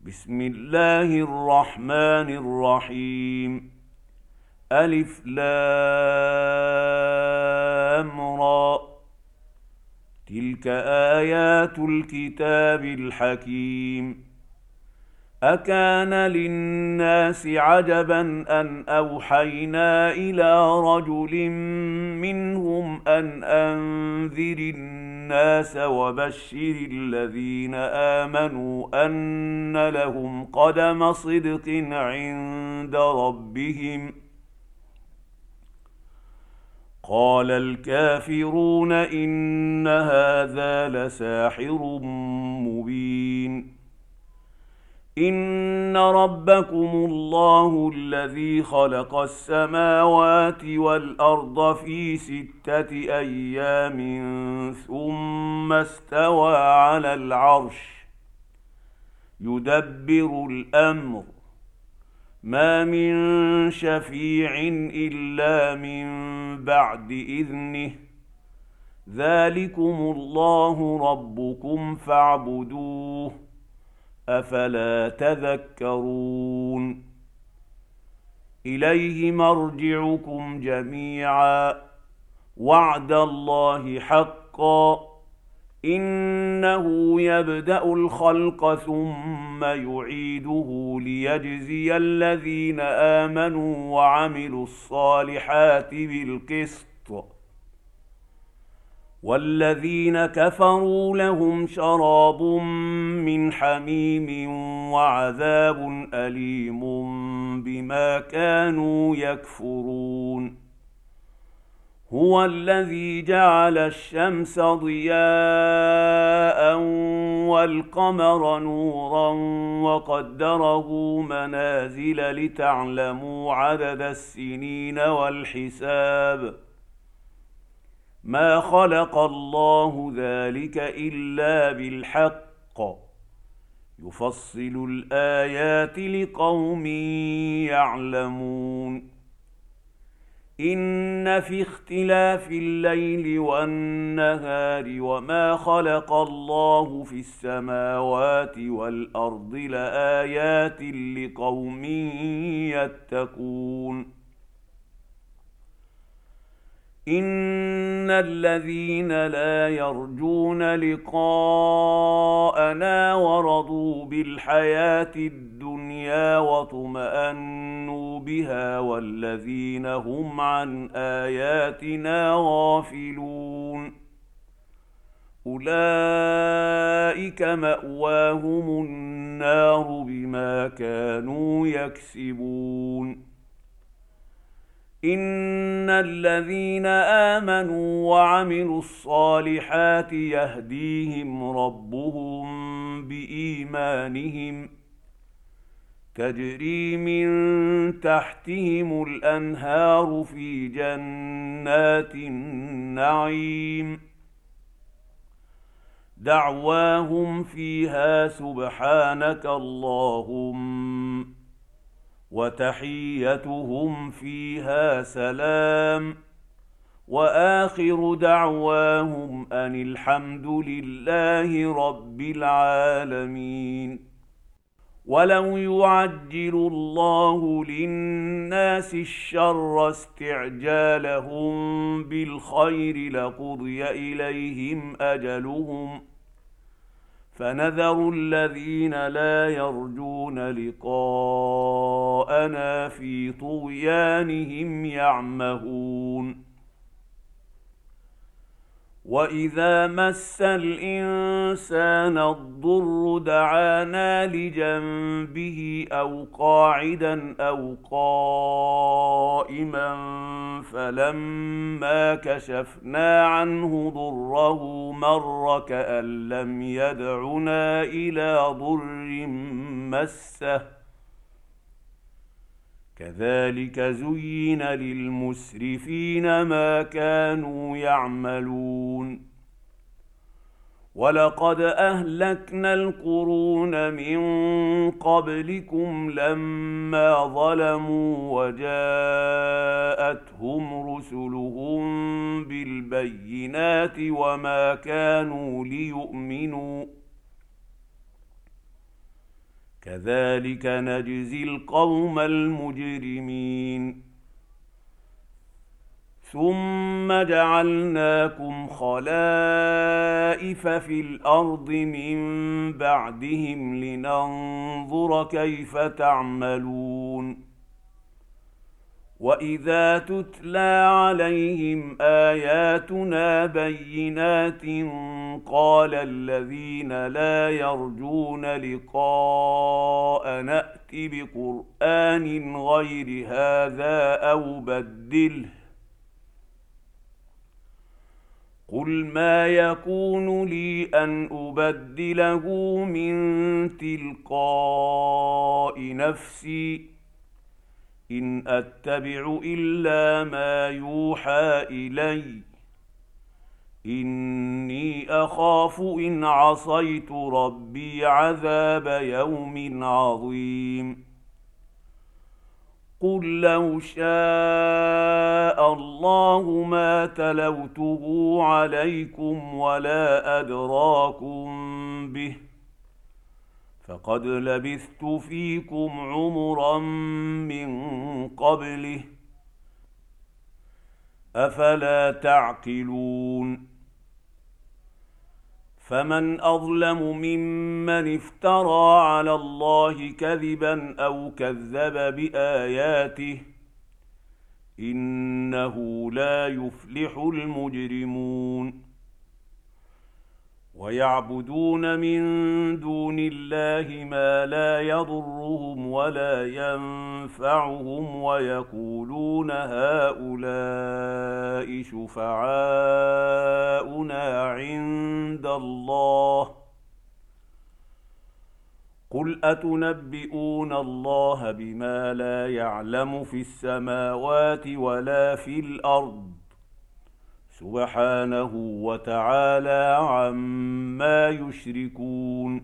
بسم الله الرحمن الرحيم. ألف لام را. تلك آيات الكتاب الحكيم. أكان للناس عجبا أن أوحينا إلى رجل منهم أن أنذر الناس وبشر الذين آمنوا أن لهم قدم صدق عند ربهم. قال الكافرون إن هذا لساحر مبين. إن ربكم الله الذي خلق السماوات والأرض في 6 أيام ثم استوى على العرش يدبر الأمر ما من شفيع إلا من بعد إذنه ذلكم الله ربكم فاعبدوه أفلا تذكرون. إليه مرجعكم جميعا وعد الله حقا إنه يبدأ الخلق ثم يعيده ليجزي الذين آمنوا وعملوا الصالحات بالقسط والذين كفروا لهم شراب من حميم وعذاب أليم بما كانوا يكفرون. هو الذي جعل الشمس ضياء والقمر نورا وقدره منازل لتعلموا عدد السنين والحساب ما خلق الله ذلك إلا بالحق يفصل الآيات لقوم يعلمون. إن في اختلاف الليل والنهار وما خلق الله في السماوات والأرض لآيات لقوم يتقون. إن الذين لا يرجون لقاءنا ورضوا بالحياة الدنيا واطمأنوا بها والذين هم عن آياتنا غافلون أولئك مأواهم النار بما كانوا يكسبون. إن الذين آمنوا وعملوا الصالحات يهديهم ربهم بإيمانهم تجري من تحتهم الأنهار في جنات النعيم دعواهم فيها سبحانك اللهم وتحيتهم فيها سلام وآخر دعواهم أن الحمد لله رب العالمين. ولو يعجل الله للناس الشر استعجالهم بالخير لقضي إليهم أجلهم فنذر الذين لا يرجون لقاءنا في طغيانهم يعمهون. وإذا مس الإنسان الضر دعانا لجنبه أو قاعدا أو قائما فلما كشفنا عنه ضره مر كأن لم يدعنا إلى ضر مسه كذلك زين للمسرفين ما كانوا يعملون. ولقد أهلكنا القرون من قبلكم لما ظلموا وجاءتهم رسلهم بالبينات وما كانوا ليؤمنوا كذلك نجزي القوم المجرمين. ثم جعلناكم خلائف في الأرض من بعدهم لننظر كيف تعملون. وإذا تتلى عليهم آياتنا بينات قال الذين لا يرجون لقاء نأت بقرآن غير هذا أو بدله قل ما يكون لي أن أبدله من تلقاء نفسي إن أتبع إلا ما يوحى إلي إني أخاف إن عصيت ربي عذاب يوم عظيم. قل لو شاء الله ما تلوته عليكم ولا أدراكم به فقد لبثت فيكم عمرا من قبله أفلا تعقلون. فمن أظلم ممن افترى على الله كذبا أو كذب بآياته إنه لا يفلح المجرمون. ويعبدون من دون الله ما لا يضرهم ولا ينفعهم ويقولون هؤلاء شفعاؤنا عند الله قل أتنبئون الله بما لا يعلم في السماوات ولا في الأرض سبحانه وتعالى عما يشركون.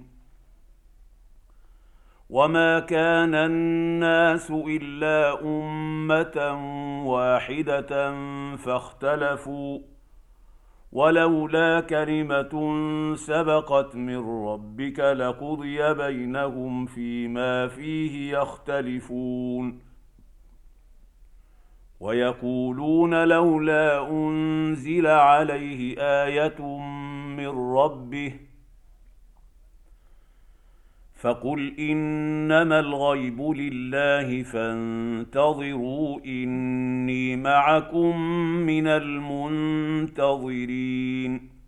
وما كان الناس إلا أمة واحدة فاختلفوا ولولا كلمة سبقت من ربك لقضي بينهم فيما فيه يختلفون. ويقولون لولا أنزل عليه آية من ربه فقل إنما الغيب لله فانتظروا إني معكم من المنتظرين.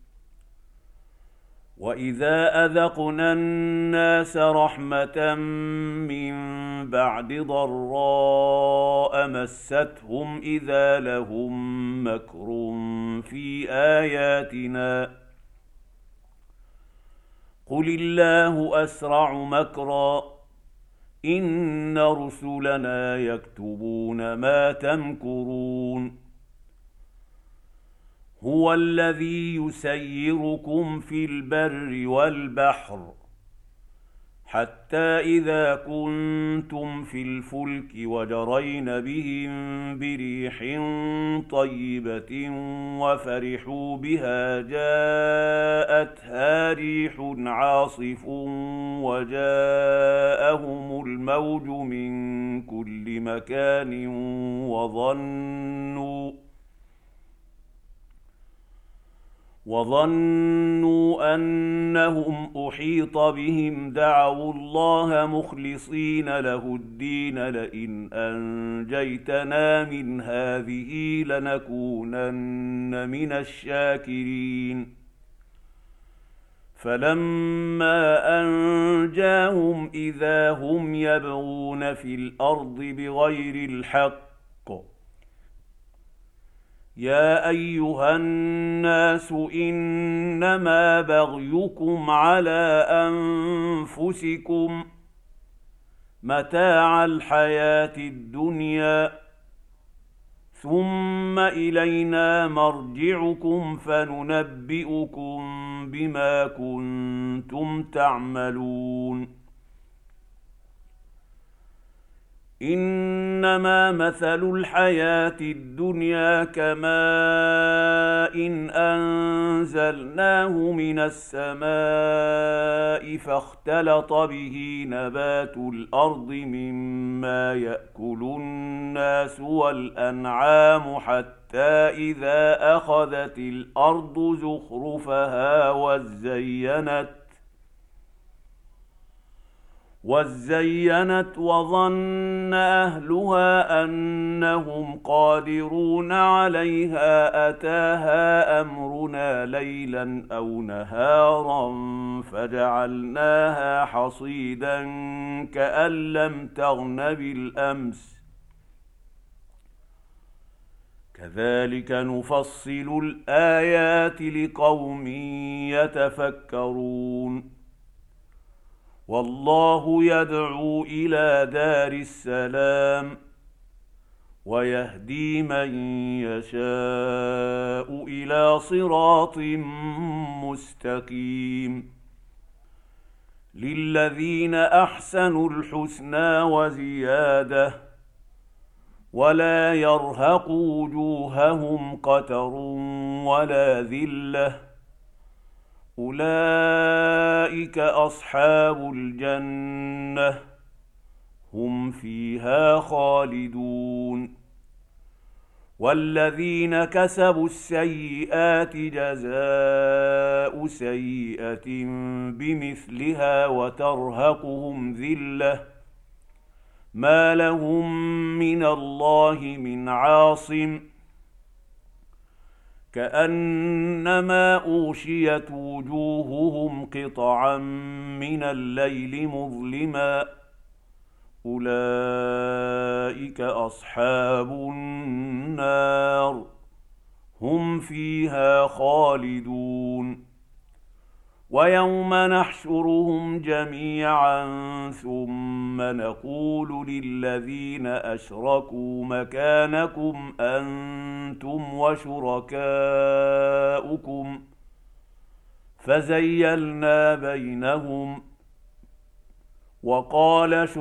وإذا أذقنا الناس رحمة من بعد ضراء مستهم إذا لهم مكر في آياتنا قل الله أسرع مكرا إن رسلنا يكتبون ما تمكرون. هو الذي يسيركم في البر والبحر حتى إذا كنتم في الفلك وجرين بهم بريح طيبة وفرحوا بها جاءتها ريح عاصف وجاءهم الموج من كل مكان وظنوا أنهم أحيط بهم دعوا الله مخلصين له الدين لئن أنجيتنا من هذه لنكونن من الشاكرين. فلما أنجاهم إذا هم يبغون في الأرض بغير الحق يا أيها الناس إنما بغيكم على أنفسكم متاع الحياة الدنيا ثم إلينا مرجعكم فننبئكم بما كنتم تعملون. إنما مثل الحياة الدنيا كماء إن أنزلناه من السماء فاختلط به نبات الأرض مما يأكل الناس والأنعام حتى إذا أخذت الأرض زخرفها وزينت وظن أهلها أنهم قادرون عليها أتاها أمرنا ليلا أو نهارا فجعلناها حصيدا كأن لم تغن بالأمس كذلك نفصل الآيات لقوم يتفكرون والله يدعو إلى دار السلام ويهدي من يشاء إلى صراط مستقيم للذين أحسنوا الحسنى وزيادة ولا يرهق وجوههم قتر ولا ذلة أولئك أصحاب الجنة هم فيها خالدون والذين كسبوا السيئات جزاء سيئة بمثلها وترهقهم ذلة ما لهم من الله من عاصم كأنما أغشيت وجوههم قطعا من الليل مظلما أولئك أصحاب النار هم فيها خالدون ويوم نحشرهم جميعا ثم نقول للذين أشركوا مكانكم أنتم وشركاؤكم فزيلنا بينهم وقال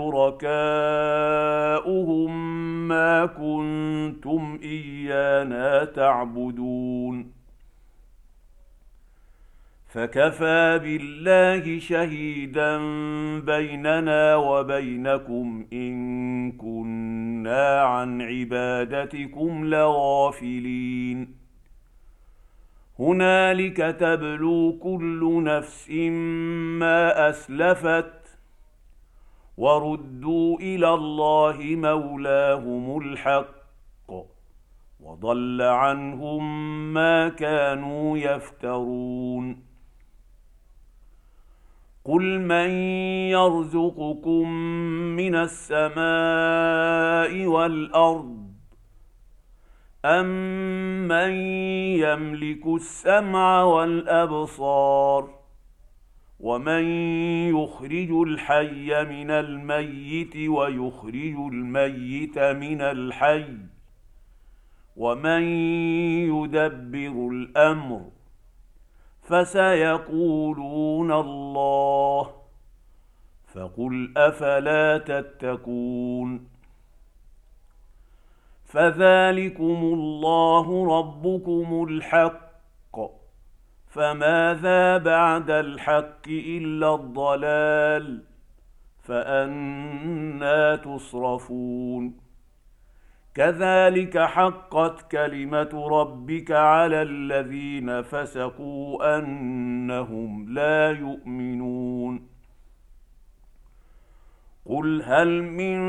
شركاؤهم ما كنتم إيانا تعبدون فكفى بالله شهيدا بيننا وبينكم إن كنا عن عبادتكم لغافلين هنالك تبلو كل نفس ما أسلفت وردوا إلى الله مولاهم الحق وضل عنهم ما كانوا يفترون قل من يرزقكم من السماء والأرض أمن يملك السمع والأبصار ومن يخرج الحي من الميت ويخرج الميت من الحي ومن يدبر الأمر فسيقولون الله فقل أفلا تتقون فذلكم الله ربكم الحق فماذا بعد الحق إلا الضلال فأنى تصرفون كذلك حقت كلمة ربك على الذين فسقوا أنهم لا يؤمنون قل هل من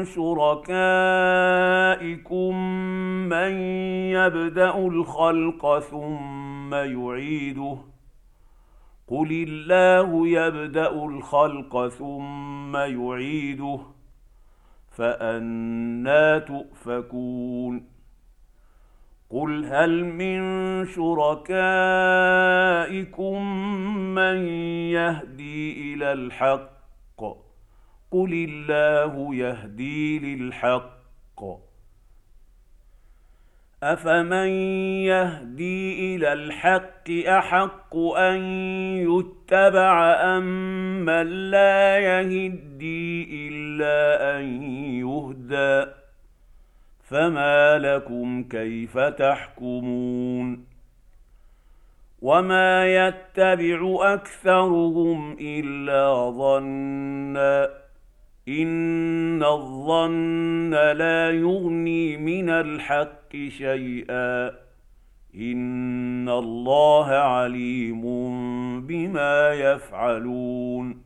شركائكم من يبدأ الخلق ثم يعيده قل الله يبدأ الخلق ثم يعيده فأنى تؤفكون قل هل من شركائكم من يهدي إلى الحق قل الله يهدي للحق أفمن يهدي إلى الحق أحق أن يتبع أم من لا يهدي إلا أن يهدى فما لكم كيف تحكمون وما يتبع أكثرهم إلا ظنا إن الظن لا يغني من الحق شيئا إن الله عليم بما يفعلون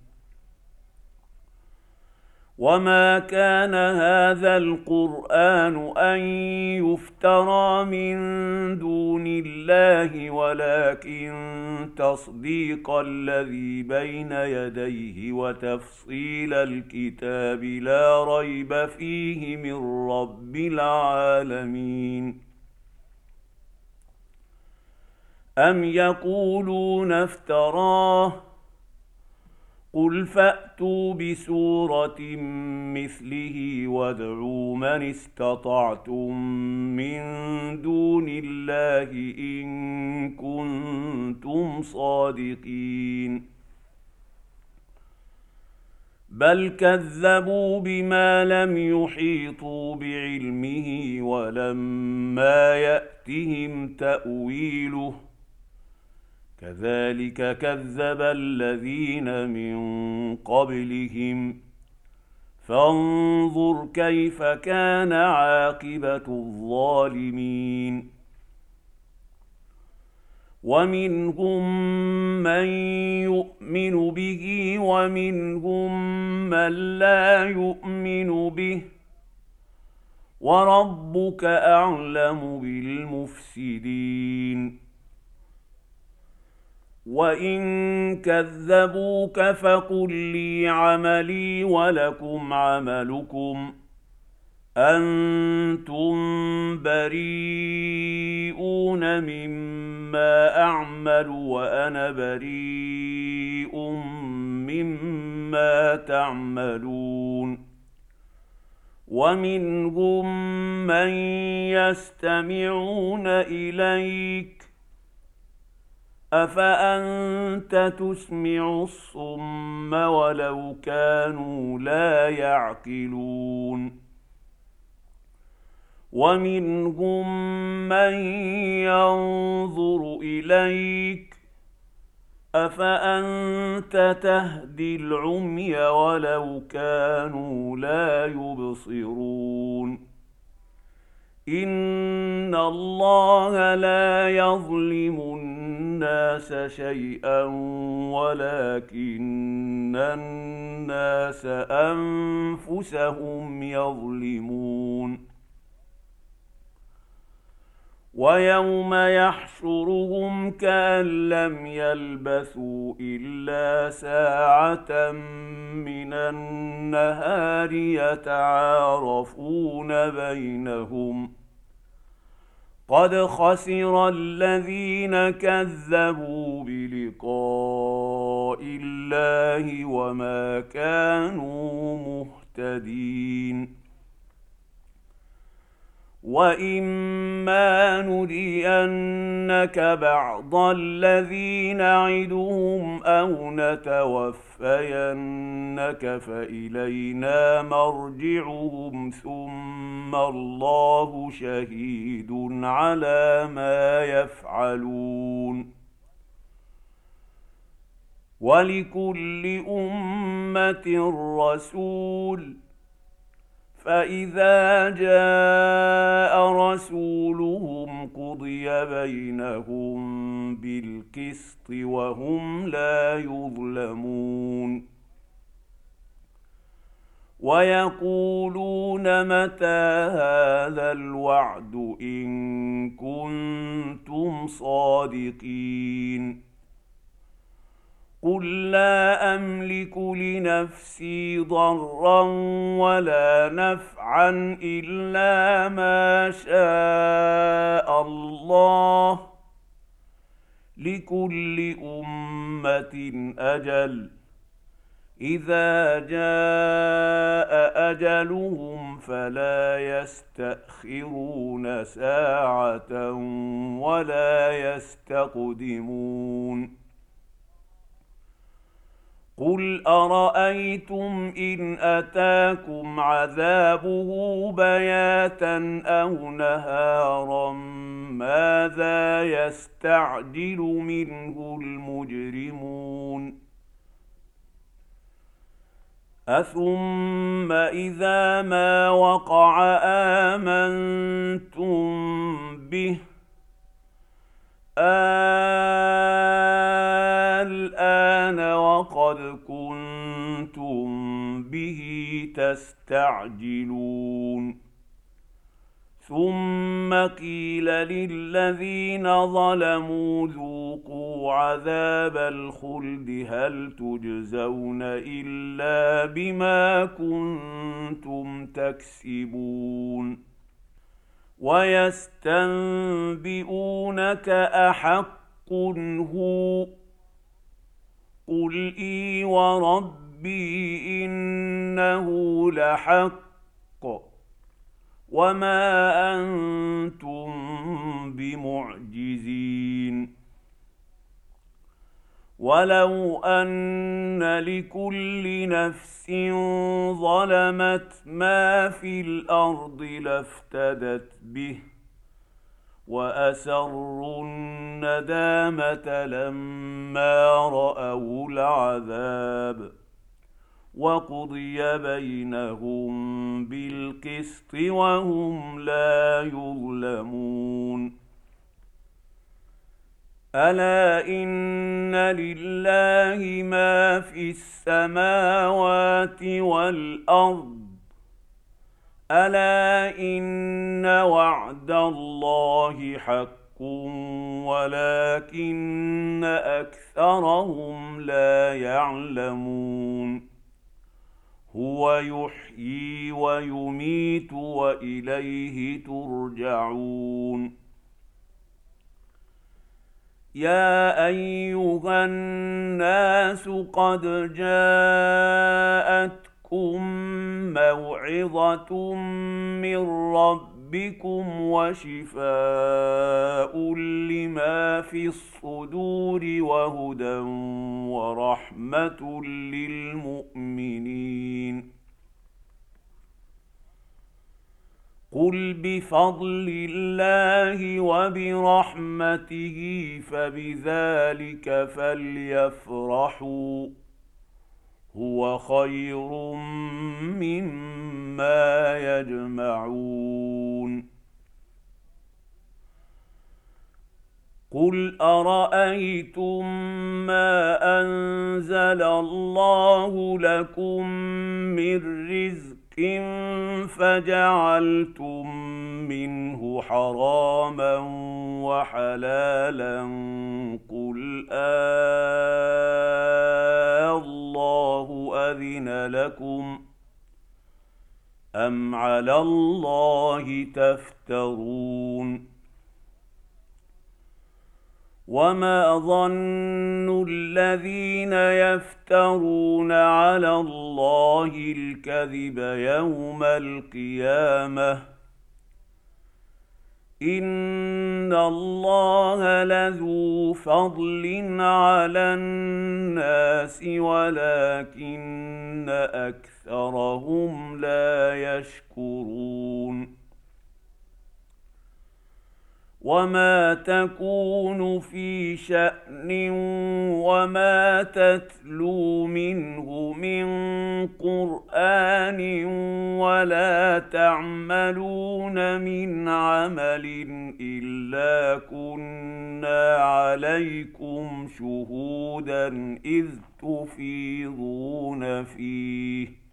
وما كان هذا القرآن أن يفترى من دون الله ولكن تصديق الذي بين يديه وتفصيل الكتاب لا ريب فيه من رب العالمين أم يقولون افتراه قل فأتوا بسورة مثله وادعوا من استطعتم من دون الله إن كنتم صادقين بل كذبوا بما لم يحيطوا بعلمه ولما يأتهم تأويله كذلك كذب الذين من قبلهم فانظر كيف كان عاقبة الظالمين ومنهم من يؤمن به ومنهم من لا يؤمن به وربك أعلم بالمفسدين وإن كذبوك فقل لي عملي ولكم عملكم أنتم بريئون مما أعمل وأنا بريء مما تعملون ومنهم من يستمعون إليك أفأنت تسمع الصم ولو كانوا لا يعقلون ومنهم من ينظر إليك أفأنت تهدي العمي ولو كانوا لا يبصرون إن الله لا يظلم الناس شيئا ولكن الناس أنفسهم يظلمون ويوم يحشرهم كأن لم يلبثوا إلا ساعة من النهار يتعارفون بينهم قد خسر الذين كذبوا بلقاء الله وما كانوا مهتدين وإما نرينك بعض الذي نعدهم أو نتوفينك فإلينا مرجعهم ثم الله شهيد على ما يفعلون ولكل أمة رسول فإذا جاء رسولهم قضي بينهم بالقسط وهم لا يظلمون ويقولون متى هذا الوعد إن كنتم صادقين قل لا أملك لنفسي ضرا ولا نفعا إلا ما شاء الله لكل أمة أجل إذا جاء أجلهم فلا يستأخرون ساعة ولا يستقدمون قل أرأيتم إن أتاكم عذابه بياتا أو نهارا ماذا يستعجل منه المجرمون أثم إذا ما وقع آمنتم به الآن وقد كنتم به تستعجلون ثم قيل للذين ظلموا ذوقوا عذاب الخلد هل تجزون إلا بما كنتم تكسبون ويستنبئونك أحق هو قل إي وربي إنه لحق وما أنتم بمعجزين ولو أن لكل نفس ظلمت ما في الأرض لافتدت به وأسروا الندامة لما رأوا العذاب وقضي بينهم بالقسط وهم لا يظلمون ألا إن لله ما في السماوات والأرض ألا إن وعد الله حق ولكن أكثرهم لا يعلمون هو يحيي ويميت وإليه ترجعون يا أيها الناس قد جاءتكم موعظة من ربكم وشفاء لما في الصدور وهدى ورحمة للمؤمنين قل بفضل الله وبرحمته فبذلك فليفرحوا هو خير مما يجمعون قل أرأيتم ما أنزل الله لكم من رزق فجعلتم منه حراما وحلالا قل الله أذن لكم أم على الله تفترون وما ظن الذين يفترون على الله الكذب يوم القيامة إن الله لذو فضل على الناس ولكن أكثرهم لا يشكرون وما تكون في شأن وما تتلو منه من قرآن ولا تعملون من عمل إلا كنا عليكم شهودا إذ تفيضون فيه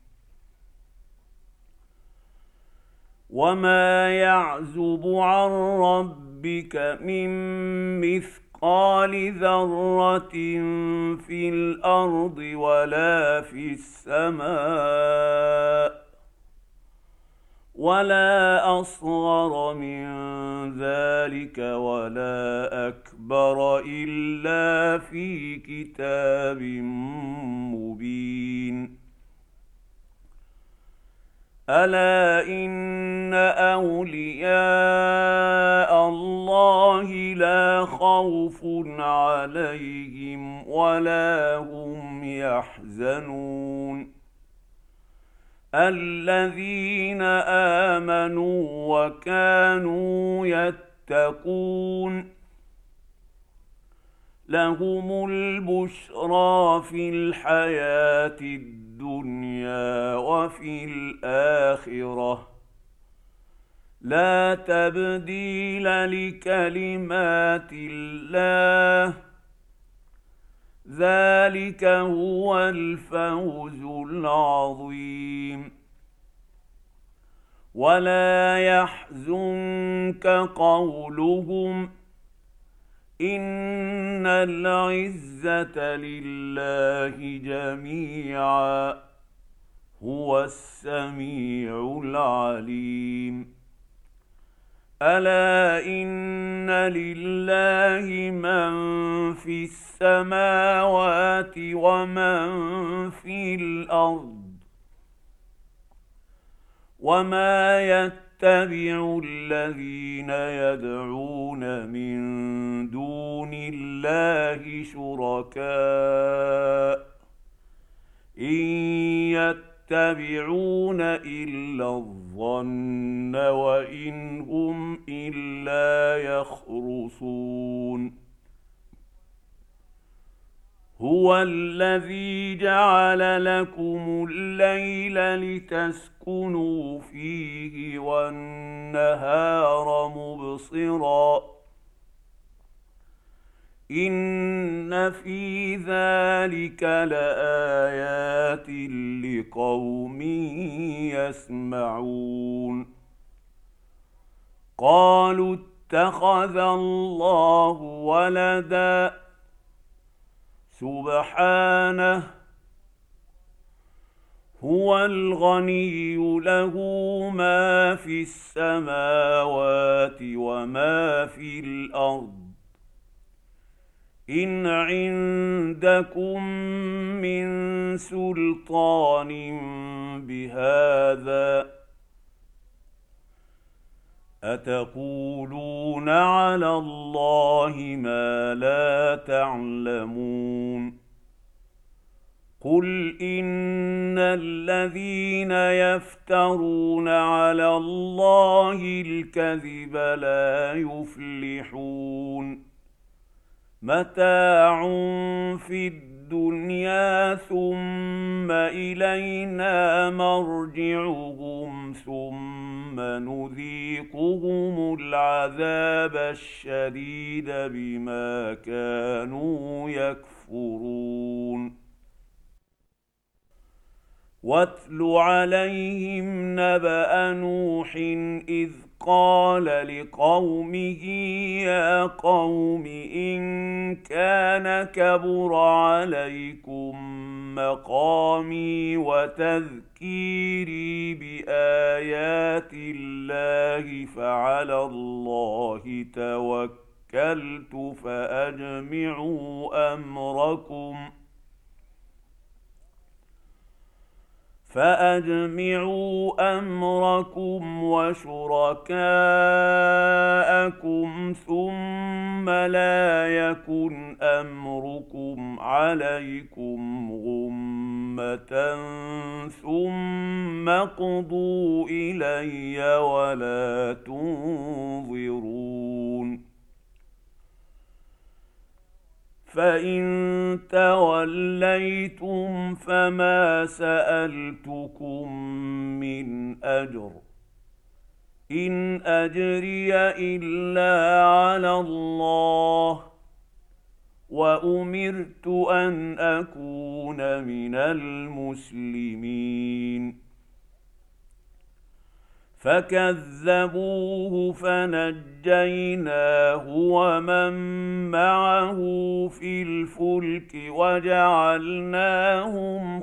وما يعزب عن ربك من مثقال ذرة في الأرض ولا في السماء ولا أصغر من ذلك ولا أكبر إلا في كتاب مبين ألا إن أولياء الله لا خوف عليهم ولا هم هم يحزنون الذين آمنوا وكانوا يتقون لهم البشرى في الحياة الدنيا وفي الآخرة لا تبديل لكلمات الله ذلك هو الفوز العظيم ولا يحزنك قولهم إن العزة لله جميعا هو السميع العليم ألا إن لله من في السماوات ومن في الأرض وما يتبع الذين يدعون من دون الله شركاء إن يتبعون إلا الظن وإن هم إلا يخرصون هو الذي جعل لكم الليل لتسكنوا فيه والنهار مبصرا إن في ذلك لآيات لقوم يسمعون قالوا اتخذ الله ولدا سبحانه هو الغني له ما في السماوات وما في الأرض إن عندكم من سلطان بهذا أتقولون على الله ما لا تعلمون قل إن الذين يفترون على الله الكذب لا يفلحون متاع في الدنيا ثم إلينا مرجعهم ثم نذيقهم العذاب الشديد بما كانوا يكفرون واتل عليهم نبأ نوح إذ قال لقومه يا قوم إن كان كبر عليكم مقامي وتذكيري بآيات الله فعلى الله توكلت فأجمعوا أمركم وشركاءكم ثم لا يكن أمركم عليكم غمة ثم اقضوا إلي ولا تنظرون فإن توليتم فما سألتكم من أجر إن أجري إلا على الله وأمرت أن أكون من المسلمين فكذبوه فنجيناه ومن معه في الفلك وجعلناهم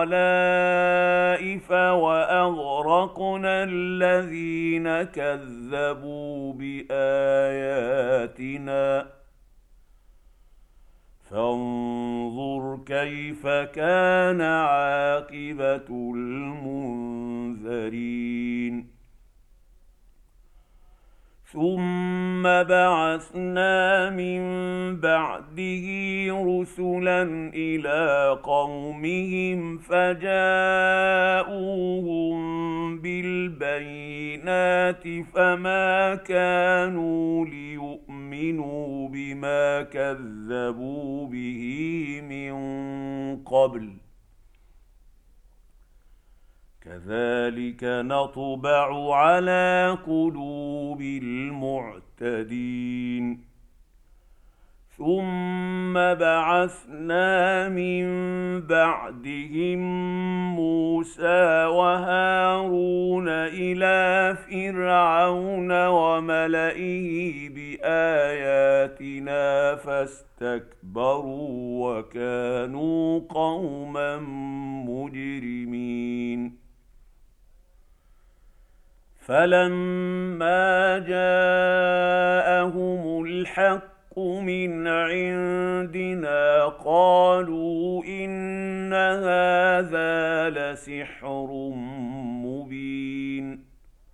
خلائف وأغرقنا الذين كذبوا بآياتنا فانظر كيف كان عاقبة المنذرين ثم بعثنا من بعده رسلا إلى قومهم فجاءوهم بالبينات فما كانوا ليؤمنوا بما كذبوا به من قبل كذلك نطبع على قلوب المعتدين ثم بعثنا من بعدهم موسى وهارون إلى فرعون وملئه بآياتنا فاستكبروا وكانوا قوما مجرمين فلما جاءهم الحق من عندنا قالوا إن هذا لسحر مبين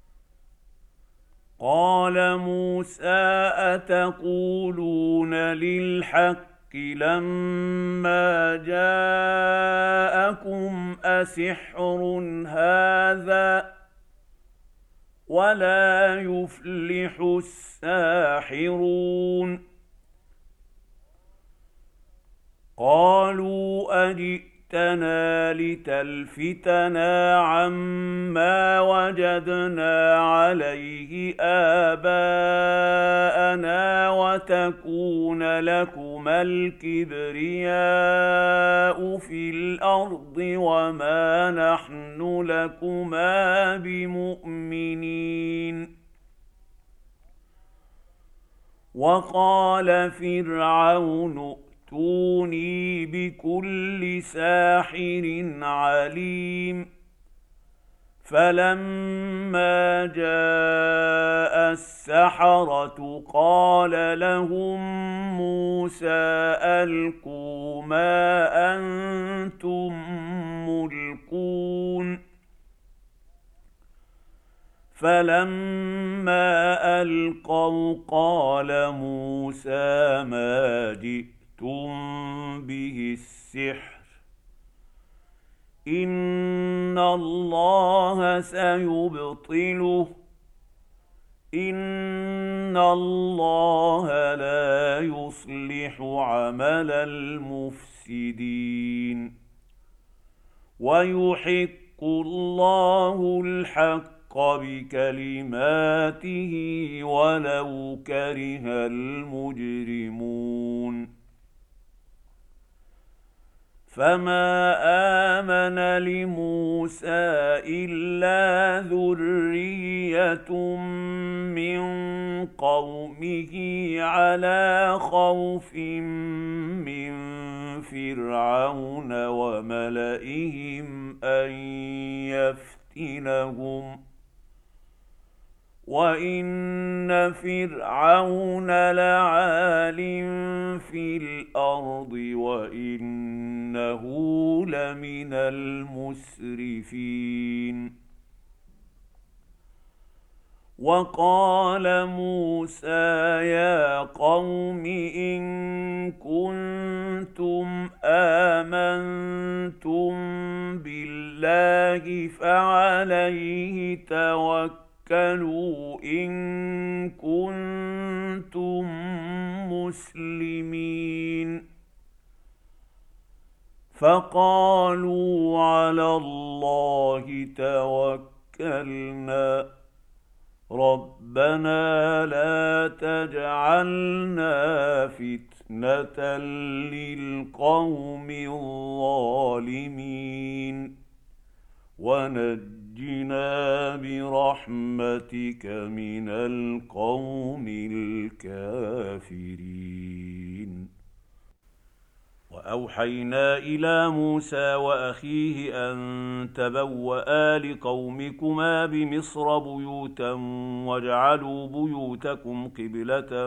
قال موسى أتقولون للحق لما جاءكم أسحر هذا ولا يفلح الساحرون قالوا أجئتنا لتلفتنا عما وجدنا عليه آباءنا وتكون لكما الكبرياء في الأرض وما نحن لكما بمؤمنين وقال فرعون ائتوني بكل ساحر عليم فلما جاء السحرة قال لهم موسى ألقوا ما أنتم ملقون فلما ألقوا قال موسى ما جئتم به السحر إن الله سيبطله إن الله لا يصلح عمل المفسدين ويحق الله الحق بكلماته ولو كره المجرمون فما آمن لموسى إلا ذرية من قومه على خوف من فرعون وملئهم أن يفتنهم وإن فرعون لعال في الأرض وإنه لمن المسرفين وقال موسى يا قوم إن كنتم آمنتم بالله فعليه توكلوا إن كنتم مسلمين فقالوا على الله توكلنا ربنا لا تجعلنا فتنة للقوم الظالمين ونجنا برحمتك من القوم الكافرين. وأوحينا إلى موسى وأخيه أن تبوأ لقومكما بمصر بيوتا واجعلوا بيوتكم قبلة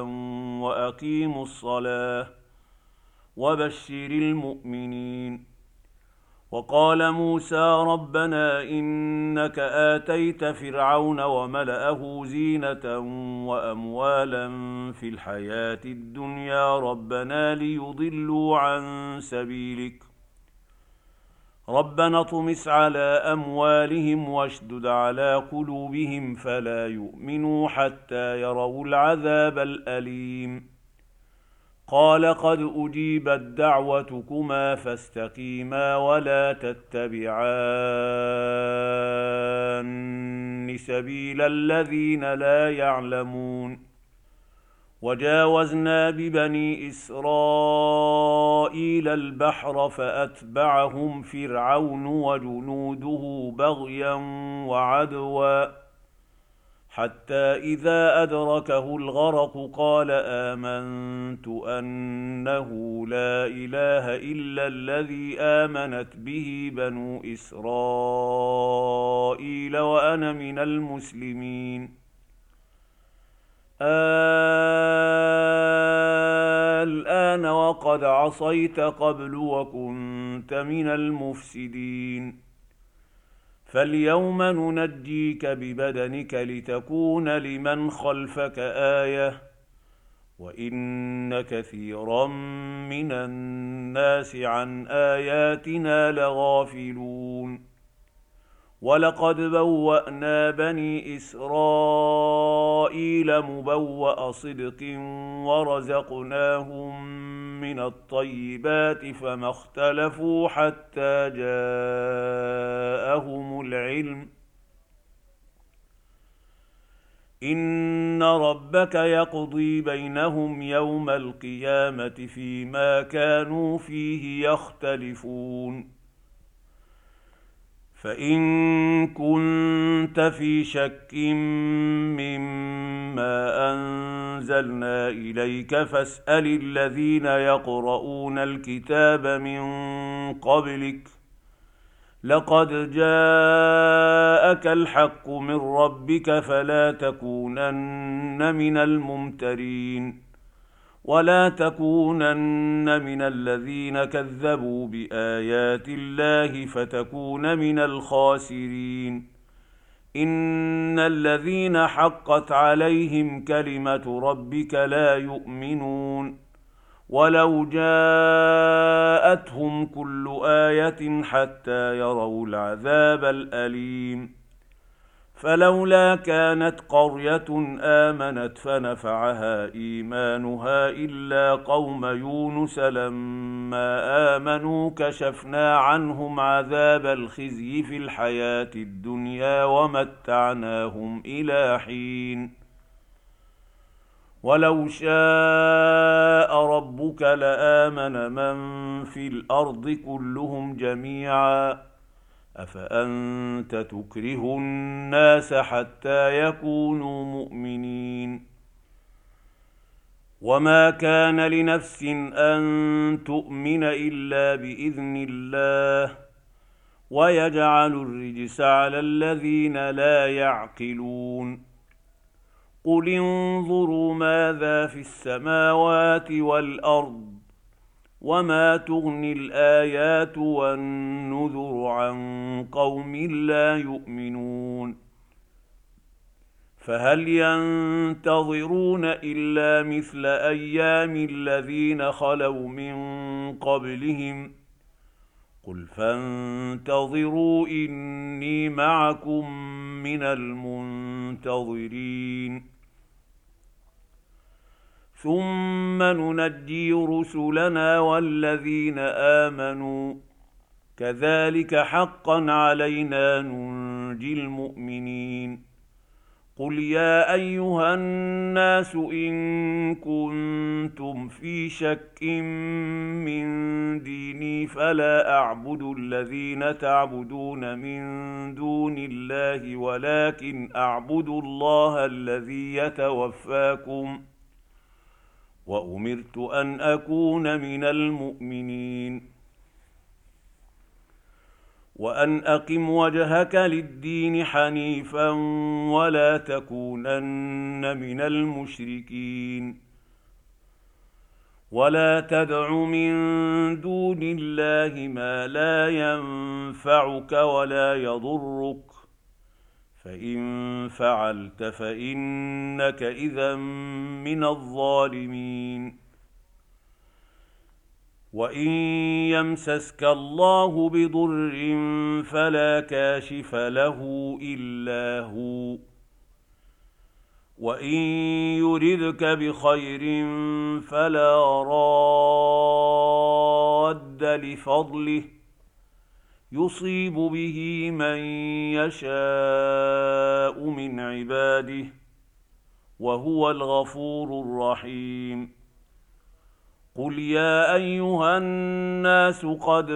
وأقيموا الصلاة وبشر المؤمنين. وقال موسى ربنا إنك آتيت فرعون وملأه زينة وأموالا في الحياة الدنيا ربنا ليضلوا عن سبيلك ربنا اطمس على أموالهم واشدد على قلوبهم فلا يؤمنوا حتى يروا العذاب الأليم قال قد أجيبت دعوتكما فاستقيما ولا تتبعان سبيل الذين لا يعلمون وجاوزنا ببني إسرائيل البحر فأتبعهم فرعون وجنوده بغيا وعدوا حتى إذا أدركه الغرق قال آمنت أنه لا إله إلا الذي آمنت به بنو إسرائيل وأنا من المسلمين الآن وقد عصيت قبل وكنت من المفسدين فاليوم ننجيك ببدنك لتكون لمن خلفك آية وإن كثيرا من الناس عن آياتنا لغافلون ولقد بوأنا بني إسرائيل مبوأ صدق ورزقناهم من الطيبات فما اختلفوا حتى جاءهم العلم إن ربك يقضي بينهم يوم القيامة فيما كانوا فيه يختلفون فإن كنت في شك مما أنزلنا إليك فاسأل الذين يقرؤون الكتاب من قبلك لقد جاءك الحق من ربك فلا تكونن من الممترين ولا تكونن من الذين كذبوا بآيات الله فتكون من الخاسرين إن الذين حقت عليهم كلمة ربك لا يؤمنون ولو جاءتهم كل آية حتى يروا العذاب الأليم فلولا كانت قرية آمنت فنفعها إيمانها إلا قوم يونس لما آمنوا كشفنا عنهم عذاب الخزي في الحياة الدنيا ومتعناهم إلى حين ولو شاء ربك لآمن من في الأرض كلهم جميعا أفأنت تكره الناس حتى يكونوا مؤمنين وما كان لنفس أن تؤمن إلا بإذن الله ويجعل الرجس على الذين لا يعقلون قل انظروا ماذا في السماوات والأرض وما تغني الآيات والنذر عن قوم لا يؤمنون فهل ينتظرون إلا مثل أيام الذين خلوا من قبلهم قل فانتظروا إني معكم من المنتظرين ثم ننجي رسلنا والذين آمنوا كذلك حقا علينا ننجي المؤمنين قل يا أيها الناس إن كنتم في شك من ديني فلا أعبد الذين تعبدون من دون الله ولكن أعبد الله الذي يتوفاكم وأمرت أن أكون من المؤمنين وأن أقم وجهك للدين حنيفا ولا تكونن من المشركين ولا تدع من دون الله ما لا ينفعك ولا يضرك، فإن فعلت فإنك إذا من الظالمين. وإن يمسسك الله بضر فلا كاشف له إلا هو، وإن يردك بخير فلا راد لفضله، يصيب به من يشاء من عباده، وهو الغفور الرحيم. قل يا أيها الناس قد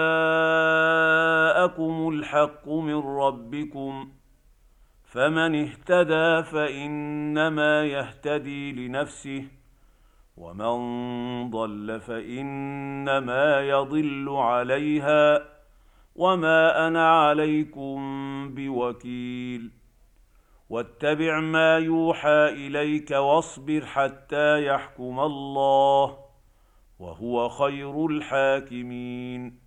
جاءكم الحق من ربكم، فمن اهتدى فإنما يهتدي لنفسه، ومن ضل فإنما يضل عليها، وما أنا عليكم بوكيل. واتبع ما يوحى إليك واصبر حتى يحكم الله، وهو خير الحاكمين.